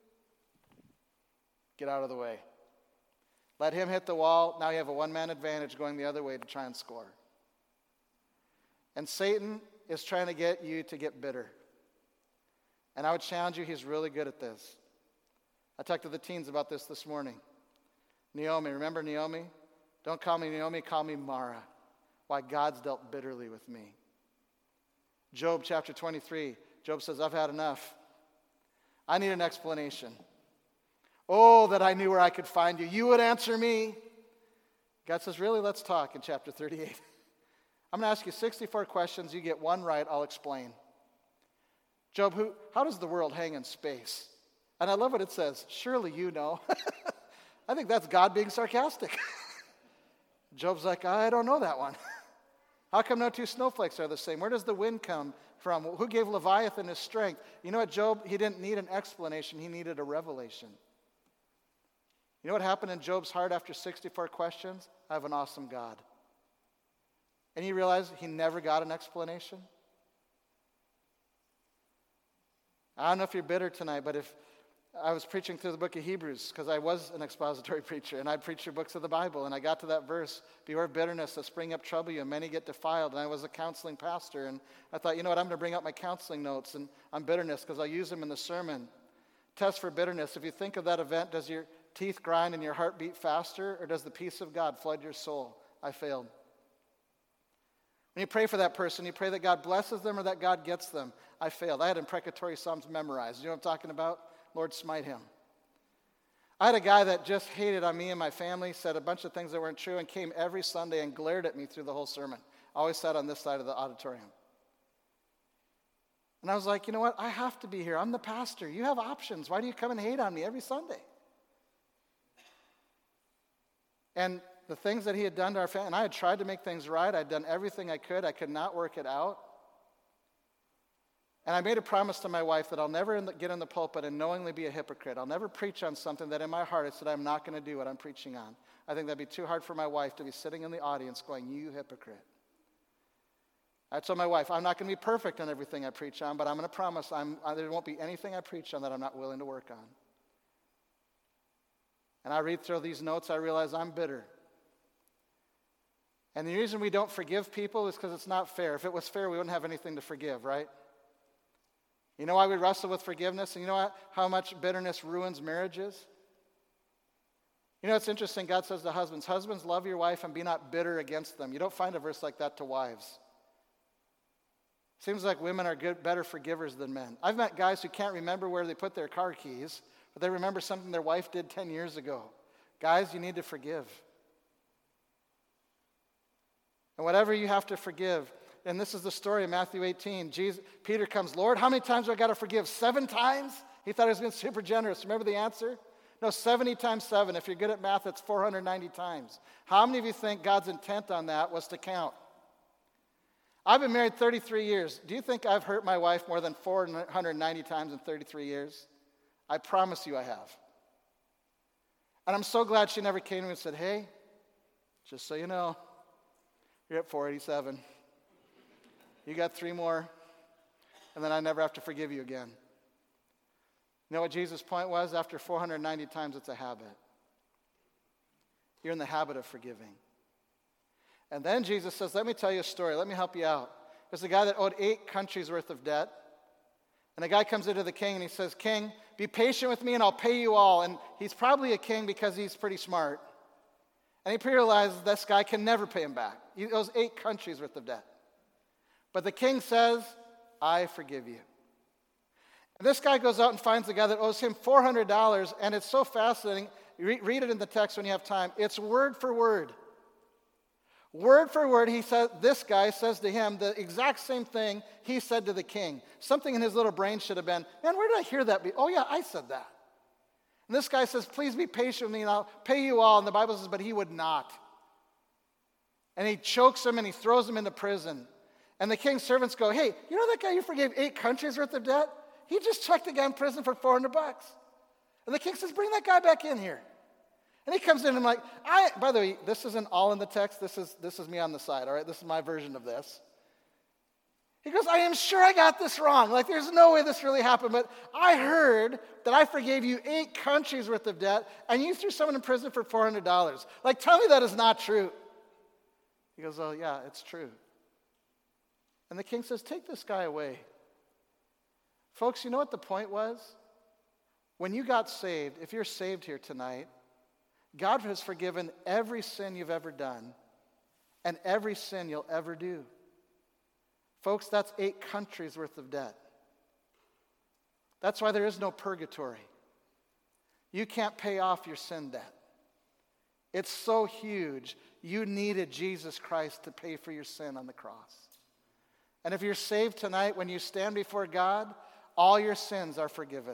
Get out of the way. Let him hit the wall. Now you have a one-man advantage going the other way to try and score. And Satan is trying to get you to get bitter. And I would challenge you, he's really good at this. I talked to the teens about this this morning. Naomi, remember Naomi? Don't call me Naomi, call me Mara. Why God's dealt bitterly with me. Job chapter twenty-three, Job says, I've had enough. I need an explanation. Oh, that I knew where I could find you. You would answer me. God says, really? Let's talk in chapter thirty-eight. I'm going to ask you sixty-four questions. You get one right, I'll explain. Job, who, how does the world hang in space? And I love what it says. Surely you know. I think that's God being sarcastic. Job's like, I don't know that one. How come no two snowflakes are the same? Where does the wind come from? Who gave Leviathan his strength? You know what, Job? He didn't need an explanation. He needed a revelation. You know what happened in Job's heart after sixty-four questions? I have an awesome God. And he realized he never got an explanation. I don't know if you're bitter tonight, but if I was preaching through the book of Hebrews, because I was an expository preacher, and I'd preach through books of the Bible, and I got to that verse, beware of bitterness that spring up trouble you, and many get defiled, and I was a counseling pastor, and I thought, you know what, I'm going to bring out my counseling notes and on bitterness, because I'll use them in the sermon. Test for bitterness. If you think of that event, does your teeth grind and your heart beat faster, or does the peace of God flood your soul? I failed. When you pray for that person, you pray that God blesses them or that God gets them. I failed. I had imprecatory Psalms memorized. You know what I'm talking about? Lord, smite him. I had a guy that just hated on me and my family, said a bunch of things that weren't true, and came every Sunday and glared at me through the whole sermon. I always sat on this side of the auditorium. And I was like, you know what? I have to be here. I'm the pastor. You have options. Why do you come and hate on me every Sunday? And the things that he had done to our family, and I had tried to make things right. I'd done everything I could. I could not work it out. And I made a promise to my wife that I'll never in the, get in the pulpit and knowingly be a hypocrite. I'll never preach on something that in my heart I said I'm not going to do what I'm preaching on. I think that'd be too hard for my wife to be sitting in the audience going, you hypocrite. I told my wife, I'm not going to be perfect on everything I preach on, but I'm going to promise I'm, uh, there won't be anything I preach on that I'm not willing to work on. And I read through these notes, I realize I'm bitter. And the reason we don't forgive people is because it's not fair. If it was fair, we wouldn't have anything to forgive, right? You know why we wrestle with forgiveness? And you know how much bitterness ruins marriages? You know, it's interesting. God says to husbands, husbands, love your wife and be not bitter against them. You don't find a verse like that to wives. Seems like women are good, better forgivers than men. I've met guys who can't remember where they put their car keys, but they remember something their wife did ten years ago. Guys, you need to forgive. And whatever you have to forgive, and this is the story of Matthew eighteen. Jesus, Peter comes, Lord, how many times do I got to forgive? Seven times? He thought he was being super generous. Remember the answer? No, seventy times seven. If you're good at math, it's four hundred ninety times. How many of you think God's intent on that was to count? I've been married thirty-three years. Do you think I've hurt my wife more than four hundred ninety times in thirty-three years? I promise you I have. And I'm so glad she never came to me and said, hey, just so you know, you're at four eighty-seven. You got three more, and then I never have to forgive you again. You know what Jesus' point was? After four hundred ninety times, it's a habit. You're in the habit of forgiving. And then Jesus says, let me tell you a story. Let me help you out. There's a guy that owed eight countries worth of debt. And a guy comes into the king and he says, King, be patient with me and I'll pay you all. And he's probably a king because he's pretty smart. And he realizes this guy can never pay him back. He owes eight countries worth of debt. But the king says, I forgive you. And this guy goes out and finds the guy that owes him four hundred dollars. And it's so fascinating. Read it in the text when you have time. It's word for word. Word for word, he says, this guy says to him the exact same thing he said to the king. Something in his little brain should have been, man, where did I hear that? Be? Oh, yeah, I said that. And this guy says, please be patient with me and I'll pay you all. And the Bible says, but he would not. And he chokes him and he throws him into prison. And the king's servants go, hey, you know that guy you forgave eight countries worth of debt? He just chucked a guy in prison for four hundred bucks. And the king says, bring that guy back in here. And he comes in and I'm like, I, by the way, this isn't all in the text. This is, this is me on the side, all right? This is my version of this. He goes, I am sure I got this wrong. Like, there's no way this really happened, but I heard that I forgave you eight countries worth of debt, and you threw someone in prison for four hundred dollars. Like, tell me that is not true. He goes, oh, yeah, it's true. And the king says, take this guy away. Folks, you know what the point was? When you got saved, if you're saved here tonight, God has forgiven every sin you've ever done and every sin you'll ever do. Folks, that's eight countries worth of debt. That's why there is no purgatory. You can't pay off your sin debt. It's so huge, you needed Jesus Christ to pay for your sin on the cross. And if you're saved tonight, when you stand before God, all your sins are forgiven.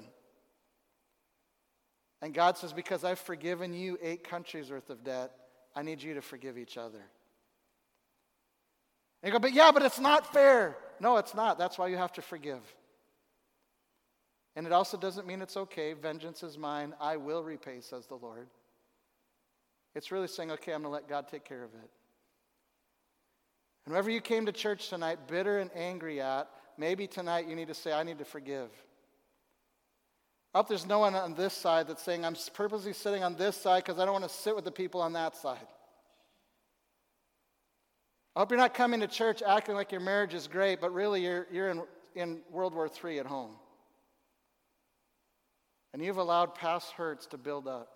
And God says, because I've forgiven you eight countries worth of debt, I need you to forgive each other. And you go, but yeah, but it's not fair. No, it's not. That's why you have to forgive. And it also doesn't mean it's okay. Vengeance is mine. I will repay, says the Lord. It's really saying, okay, I'm going to let God take care of it. And whoever you came to church tonight bitter and angry at, maybe tonight you need to say, I need to forgive. I hope there's no one on this side that's saying, I'm purposely sitting on this side because I don't want to sit with the people on that side. I hope you're not coming to church acting like your marriage is great, but really you're, you're in, in World War Three at home. And you've allowed past hurts to build up.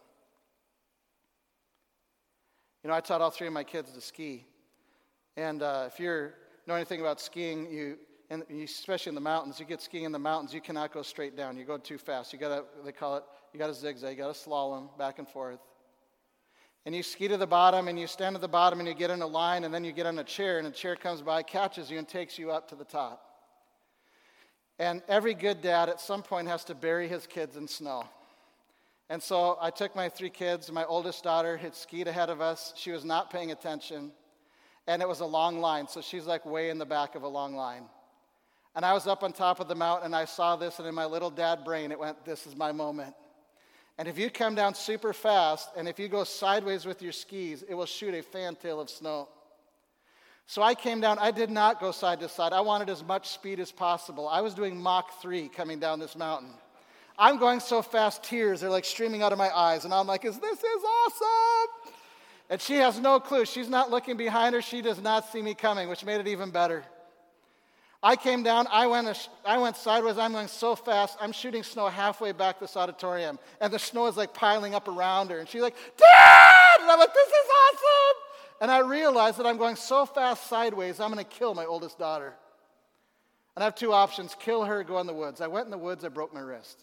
You know, I taught all three of my kids to ski. And uh, if you know anything about skiing, you, and you, especially in the mountains, you get skiing in the mountains, you cannot go straight down. You go too fast. You got to, they call it, you got to zigzag, you got to slalom back and forth. And you ski to the bottom, and you stand at the bottom, and you get in a line, and then you get on a chair, and a chair comes by, catches you, and takes you up to the top. And every good dad at some point has to bury his kids in snow. And so I took my three kids. My oldest daughter had skied ahead of us. She was not paying attention. And it was a long line, so she's like way in the back of a long line. And I was up on top of the mountain, and I saw this, and in my little dad brain, it went, this is my moment. And if you come down super fast, and if you go sideways with your skis, it will shoot a fantail of snow. So I came down. I did not go side to side. I wanted as much speed as possible. I was doing Mach three coming down this mountain. I'm going so fast, tears are like streaming out of my eyes. And I'm like, this is awesome. And she has no clue. She's not looking behind her. She does not see me coming, which made it even better. I came down. I went, I went sideways. I'm going so fast. I'm shooting snow halfway back this auditorium. And the snow is like piling up around her. And she's like, Dad! And I'm like, this is awesome. And I realized that I'm going so fast sideways, I'm going to kill my oldest daughter. And I have two options, kill her or go in the woods. I went in the woods. I broke my wrist.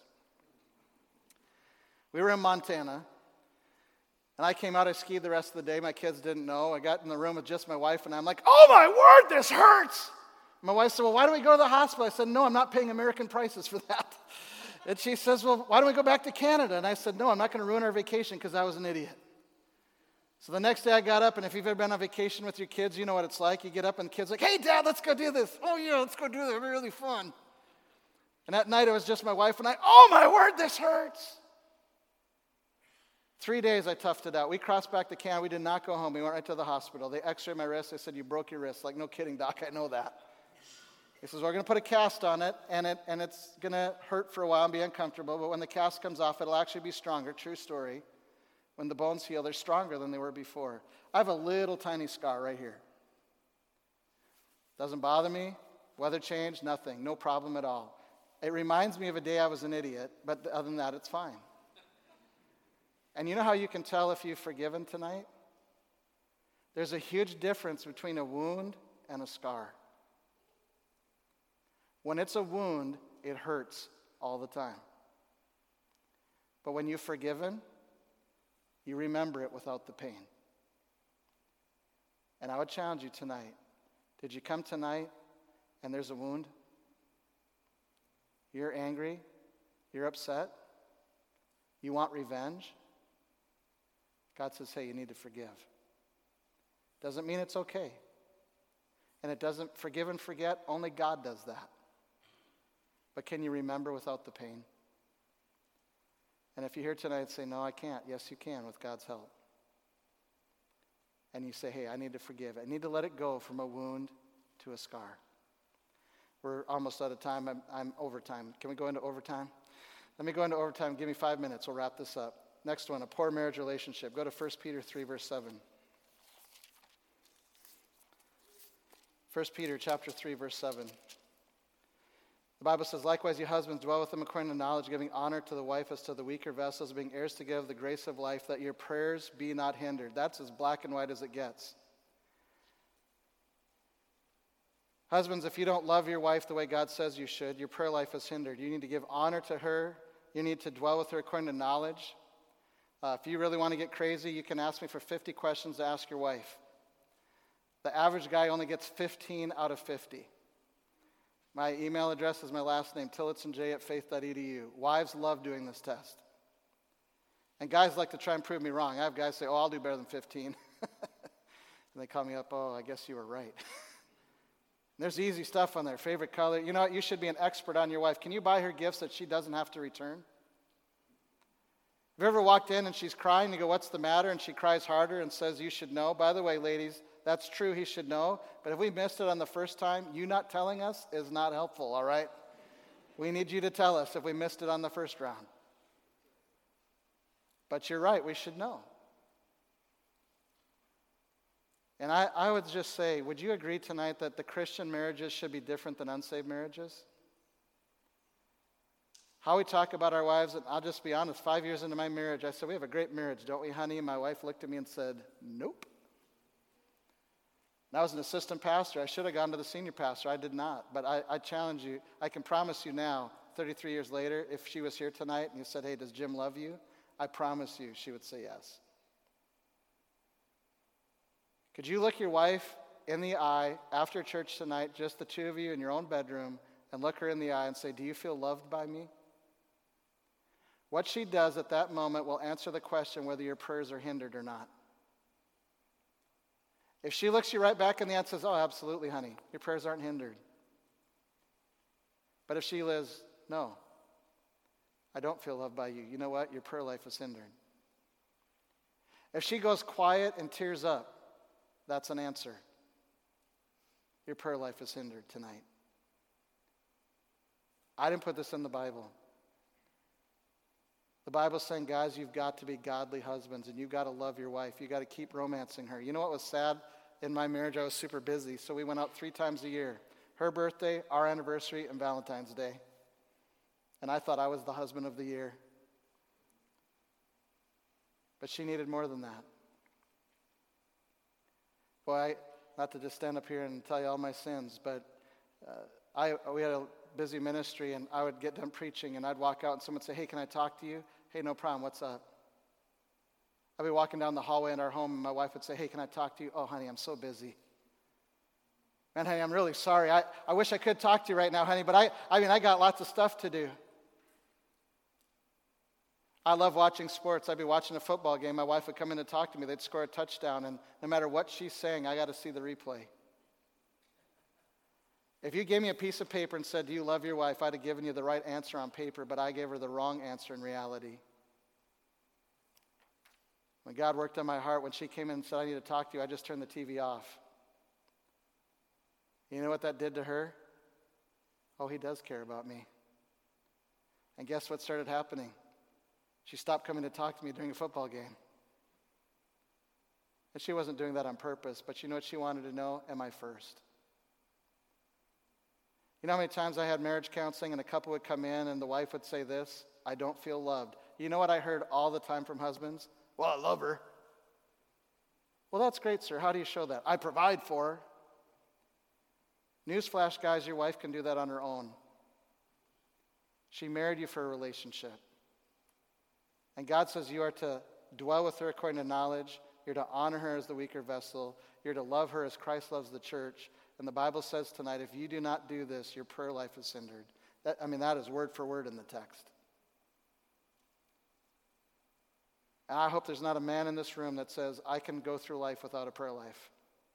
We were in Montana. And I came out, I skied the rest of the day. My kids didn't know. I got in the room with just my wife, and I'm like, oh my word, this hurts. My wife said, well, why don't we go to the hospital? I said, no, I'm not paying American prices for that. And she says, well, why don't we go back to Canada? And I said, no, I'm not going to ruin our vacation because I was an idiot. So the next day I got up, and if you've ever been on vacation with your kids, you know what it's like. You get up, and the kid's like, hey, Dad, let's go do this. Oh, yeah, let's go do that. It'll be really fun. And that night it was just my wife and I. Oh, my word, this hurts. Three days I toughed it out. We crossed back to Canada. We did not go home. We went right to the hospital. They x-rayed my wrist. They said, you broke your wrist. Like, no kidding, Doc, I know that. He says, we're going to put a cast on it, and it and it's going to hurt for a while and be uncomfortable, but when the cast comes off, it'll actually be stronger. True story. When the bones heal, they're stronger than they were before. I have a little tiny scar right here. Doesn't bother me. Weather change, nothing. No problem at all. It reminds me of a day I was an idiot, but other than that, it's fine. And you know how you can tell if you've forgiven tonight? There's a huge difference between a wound and a scar. When it's a wound, it hurts all the time. But when you've forgiven, you remember it without the pain. And I would challenge you tonight. Did you come tonight and there's a wound? You're angry? You're upset? You want revenge? God says, hey, you need to forgive. Doesn't mean it's okay. And it doesn't forgive and forget. Only God does that. But can you remember without the pain? And if you're here tonight and say, no, I can't. Yes, you can with God's help. And you say, hey, I need to forgive. I need to let it go from a wound to a scar. We're almost out of time. I'm, I'm overtime. Can we go into overtime? Let me go into overtime. Give me five minutes. We'll wrap this up. Next one, a poor marriage relationship. Go to First Peter three, verse seven. First Peter chapter three, verse seven. The Bible says, likewise, you husbands, dwell with them according to knowledge, giving honor to the wife as to the weaker vessels, being heirs to give the grace of life, that your prayers be not hindered. That's as black and white as it gets. Husbands, if you don't love your wife the way God says you should, your prayer life is hindered. You need to give honor to her. You need to dwell with her according to knowledge. Uh, if you really want to get crazy, you can ask me for fifty questions to ask your wife. The average guy only gets fifteen out of fifty. My email address is my last name, tillotson j at faith dot e d u. Wives love doing this test. And guys like to try and prove me wrong. I have guys say, oh, I'll do better than fifteen. And they call me up, oh, I guess you were right. There's easy stuff on there. Favorite color. You know what? You should be an expert on your wife. Can you buy her gifts that she doesn't have to return? Have you ever walked in and she's crying? You go, what's the matter? And she cries harder and says, you should know. By the way, ladies, that's true. He should know. But if we missed it on the first time, you not telling us is not helpful, all right? We need you to tell us if we missed it on the first round. But you're right. We should know. And I, I would just say, would you agree tonight that the Christian marriages should be different than unsaved marriages? How we talk about our wives, and I'll just be honest, five years into my marriage, I said, we have a great marriage, don't we, honey? And my wife looked at me and said, nope. And I was an assistant pastor. I should have gone to the senior pastor. I did not. But I, I challenge you, I can promise you now, thirty-three years later, if she was here tonight and you said, hey, does Jim love you? I promise you she would say yes. Could you look your wife in the eye after church tonight, just the two of you in your own bedroom, and look her in the eye and say, do you feel loved by me? What she does at that moment will answer the question whether your prayers are hindered or not. If she looks you right back in the eye and says, oh, absolutely, honey, your prayers aren't hindered. But if she says, no, I don't feel loved by you, you know what? Your prayer life is hindered. If she goes quiet and tears up, that's an answer. Your prayer life is hindered tonight. I didn't put this in the Bible. The Bible's saying, guys, you've got to be godly husbands, and you've got to love your wife. You've got to keep romancing her. You know what was sad? In my marriage, I was super busy, so we went out three times a year. Her birthday, our anniversary, and Valentine's Day. And I thought I was the husband of the year. But she needed more than that. Boy, not to just stand up here and tell you all my sins, but uh, I we had a busy ministry, and I would get done preaching, and I'd walk out, and someone would say, hey, can I talk to you? Hey, no problem, what's up? I'd be walking down the hallway in our home, and my wife would say, hey, can I talk to you? Oh, honey, I'm so busy. Man, honey, I'm really sorry. I, I wish I could talk to you right now, honey, but I, I mean, I got lots of stuff to do. I love watching sports. I'd be watching a football game. My wife would come in to talk to me. They'd score a touchdown, and no matter what she's saying, I got to see the replay. If you gave me a piece of paper and said, do you love your wife, I'd have given you the right answer on paper, but I gave her the wrong answer in reality. When God worked on my heart, when she came in and said, I need to talk to you, I just turned the T V off. You know what that did to her? Oh, he does care about me. And guess what started happening? She stopped coming to talk to me during a football game. And she wasn't doing that on purpose, but you know what she wanted to know? Am I first? You know how many times I had marriage counseling and a couple would come in and the wife would say this, I don't feel loved. You know what I heard all the time from husbands? Well, I love her. Well, that's great, sir. How do you show that? I provide for her. Newsflash, guys, your wife can do that on her own. She married you for a relationship. And God says you are to dwell with her according to knowledge. You're to honor her as the weaker vessel. You're to love her as Christ loves the church. And the Bible says tonight, if you do not do this, your prayer life is hindered. That, I mean, that is word for word in the text. And I hope there's not a man in this room that says, I can go through life without a prayer life.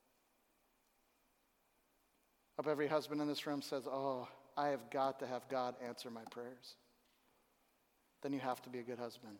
I hope every husband in this room says, oh, I have got to have God answer my prayers. Then you have to be a good husband.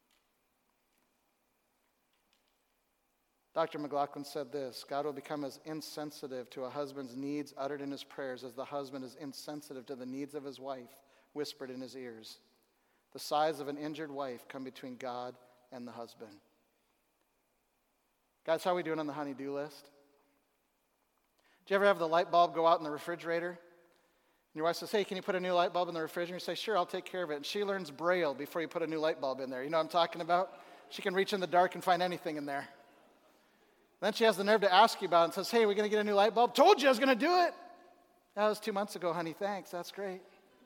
Doctor McLaughlin said this, God will become as insensitive to a husband's needs uttered in his prayers as the husband is insensitive to the needs of his wife whispered in his ears. The sighs of an injured wife come between God and the husband. Guys, how are we doing on the honey-do list? Do you ever have the light bulb go out in the refrigerator? And your wife says, hey, can you put a new light bulb in the refrigerator? You say, sure, I'll take care of it. And she learns Braille before you put a new light bulb in there. You know what I'm talking about? She can reach in the dark and find anything in there. Then she has the nerve to ask you about it and says, hey, are we going to get a new light bulb? Told you I was going to do it. That was two months ago, honey. Thanks. That's great.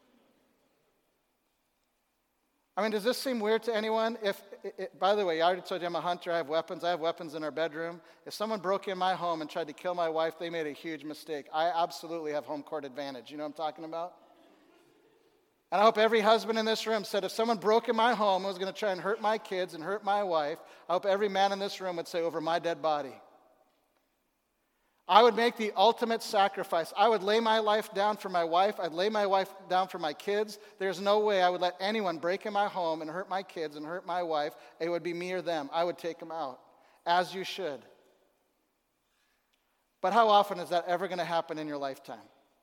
I mean, does this seem weird to anyone? If, it, it, by the way, I already told you I'm a hunter. I have weapons. I have weapons in our bedroom. If someone broke in my home and tried to kill my wife, they made a huge mistake. I absolutely have home court advantage. You know what I'm talking about? And I hope every husband in this room said, if someone broke in my home and was going to try and hurt my kids and hurt my wife, I hope every man in this room would say, over my dead body. I would make the ultimate sacrifice. I would lay my life down for my wife. I'd lay my wife down for my kids. There's no way I would let anyone break in my home and hurt my kids and hurt my wife. It would be me or them. I would take them out, as you should. But how often is that ever going to happen in your lifetime?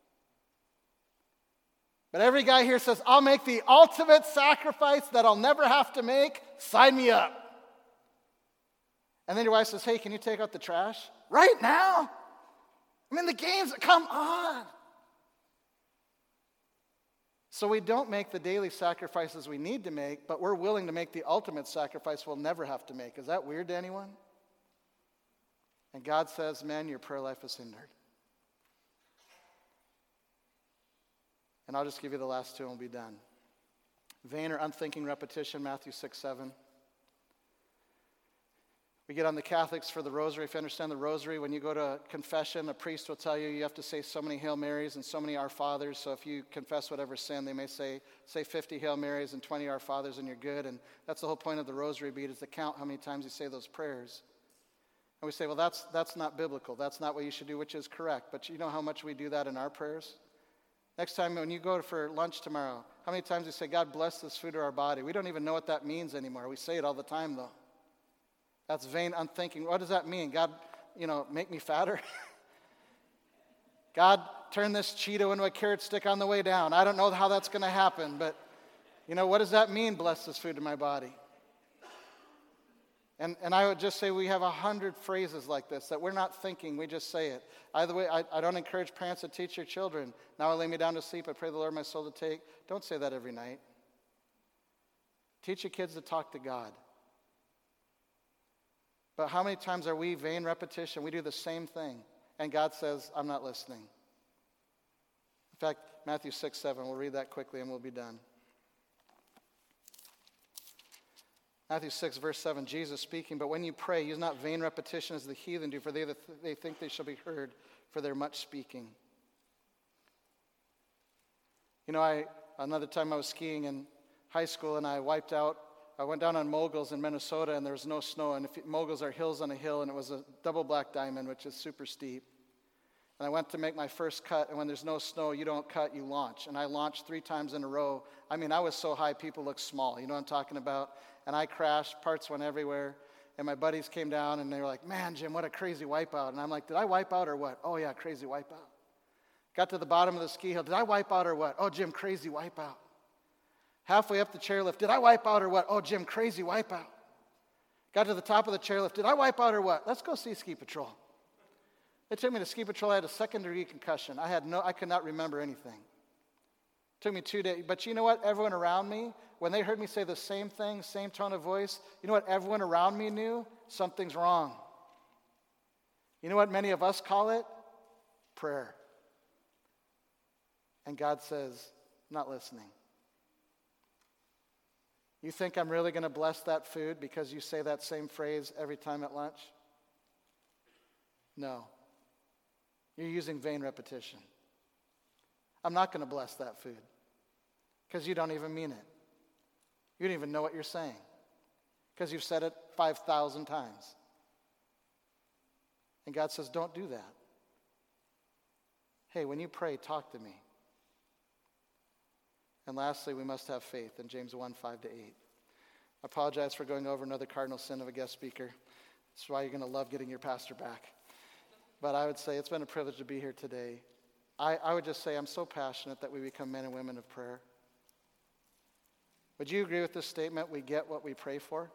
But every guy here says, I'll make the ultimate sacrifice that I'll never have to make. Sign me up. And then your wife says, hey, can you take out the trash? Right now? I mean, the game's, come on. So we don't make the daily sacrifices we need to make, but we're willing to make the ultimate sacrifice we'll never have to make. Is that weird to anyone? And God says, man, your prayer life is hindered. And I'll just give you the last two and we'll be done. Vain or unthinking repetition, Matthew six, seven. We get on the Catholics for the rosary. If you understand the rosary, when you go to confession, a priest will tell you you have to say so many Hail Marys and so many Our Fathers. So if you confess whatever sin, they may say, say fifty Hail Marys and twenty Our Fathers and you're good. And that's the whole point of the rosary bead, is to count how many times you say those prayers. And we say, well, that's, that's not biblical. That's not what you should do, which is correct. But you know how much we do that in our prayers? Next time when you go for lunch tomorrow, how many times you say, God bless this food or our body? We don't even know what that means anymore. We say it all the time, though. That's vain, unthinking. What does that mean? God, you know, make me fatter? God, turn this Cheeto into a carrot stick on the way down. I don't know how that's going to happen, but, you know, what does that mean, bless this food in my body? And and I would just say we have a hundred phrases like this that we're not thinking, we just say it. Either way, I, I don't encourage parents to teach your children, now I lay me down to sleep, I pray the Lord my soul to take. Don't say that every night. Teach your kids to talk to God. But how many times are we vain repetition? We do the same thing, and God says, I'm not listening. In fact, Matthew six, seven, we'll read that quickly and we'll be done. Matthew six, verse seven, Jesus speaking, but when you pray, use not vain repetition as the heathen do, for they, they think they shall be heard for their much speaking. You know, I another time I was skiing in high school, and I wiped out I went down on Moguls in Minnesota, and there was no snow. And if, Moguls are hills on a hill, and it was a double black diamond, which is super steep. And I went to make my first cut, and when there's no snow, you don't cut, you launch. And I launched three times in a row. I mean, I was so high, people looked small. You know what I'm talking about? And I crashed, parts went everywhere. And my buddies came down, and they were like, man, Jim, what a crazy wipeout. And I'm like, did I wipe out or what? Oh, yeah, crazy wipeout. Got to the bottom of the ski hill. Did I wipe out or what? Oh, Jim, crazy wipeout. Halfway up the chairlift, did I wipe out or what? Oh, Jim, crazy wipeout. Got to the top of the chairlift, did I wipe out or what? Let's go see Ski Patrol. They took me to Ski Patrol. I had a second degree concussion. I had no, I could not remember anything. It took me two days. But you know what? Everyone around me, when they heard me say the same thing, same tone of voice, you know what everyone around me knew? Something's wrong. You know what many of us call it? Prayer. And God says, not listening. You think I'm really going to bless that food because you say that same phrase every time at lunch? No. You're using vain repetition. I'm not going to bless that food because you don't even mean it. You don't even know what you're saying because you've said it five thousand times. And God says, don't do that. Hey, when you pray, talk to me. And lastly, we must have faith in James one, five to eight. I apologize for going over another cardinal sin of a guest speaker. That's why you're going to love getting your pastor back. But I would say it's been a privilege to be here today. I, I would just say I'm so passionate that we become men and women of prayer. Would you agree with this statement? We get what we pray for?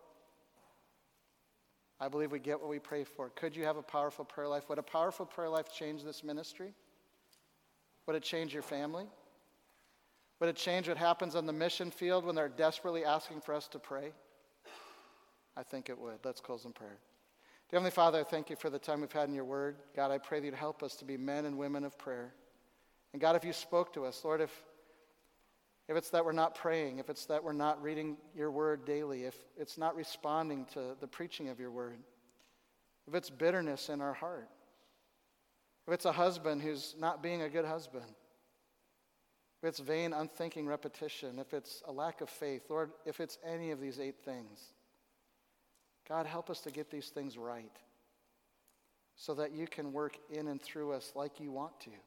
I believe we get what we pray for. Could you have a powerful prayer life? Would a powerful prayer life change this ministry? Would it change your family? Would it change what happens on the mission field when they're desperately asking for us to pray? I think it would. Let's close in prayer. Dear Heavenly Father, I thank you for the time we've had in your word. God, I pray that you'd help us to be men and women of prayer. And God, if you spoke to us, Lord, if, if it's that we're not praying, if it's that we're not reading your word daily, if it's not responding to the preaching of your word, if it's bitterness in our heart, if it's a husband who's not being a good husband, if it's vain, unthinking repetition, if it's a lack of faith, Lord, if it's any of these eight things, God, help us to get these things right so that you can work in and through us like you want to,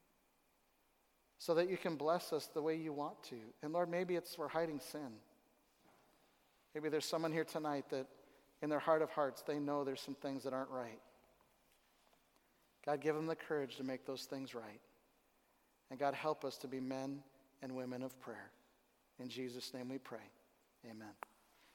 so that you can bless us the way you want to. And Lord, maybe it's we're hiding sin. Maybe there's someone here tonight that in their heart of hearts, they know there's some things that aren't right. God, give them the courage to make those things right. And God, help us to be men and women of prayer. In Jesus' name we pray. Amen.